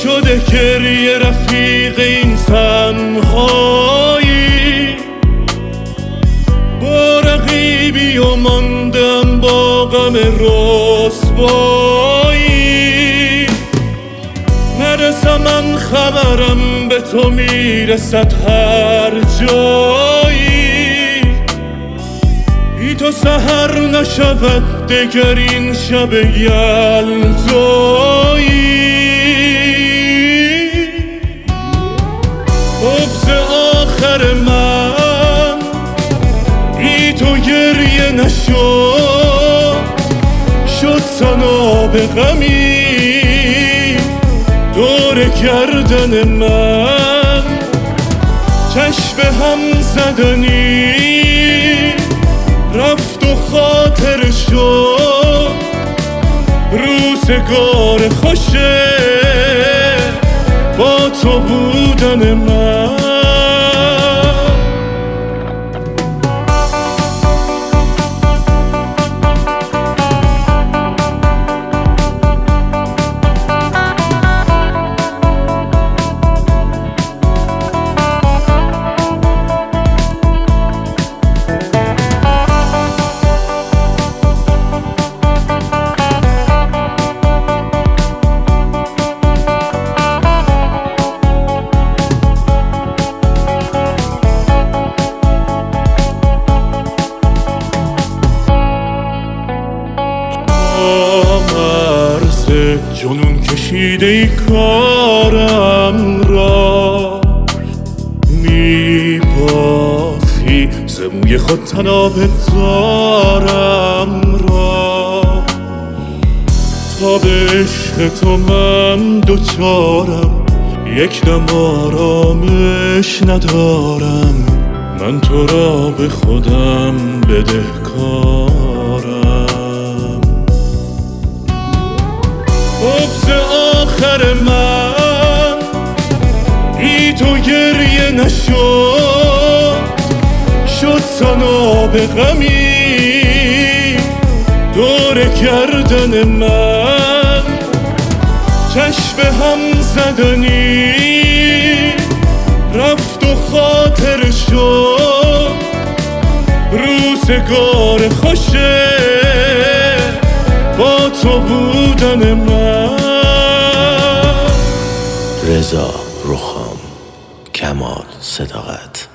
شده گریه رفیق این تنهایی، با رقیبی و ماندم با غم رسوایی. نرسم من خبرم به تو میرسد هر جایی، بی تو سحر نشود دگر این شب یلدایی. بغض آخر من بی تو گریه نشد، شد سناب غمی دور گردن من. چشم هم زدنی رفت و خاطر شد، روزگار خوشه با تو بودن من. جنون کشیده ای کارم را، میبافی زموی خود تناب دارم را. تا به عشق تو من دوچارم، یک دم آرامش ندارم. من تو را به خودم بدهکارم. بغض آخر من بی تو گریه نشد، شد سناب غمی دور گردن من. چشم هم زدنی رفت و خاطر شد، روزگار خوشه با تو بودن من. رضا رخام، کمال صداقت.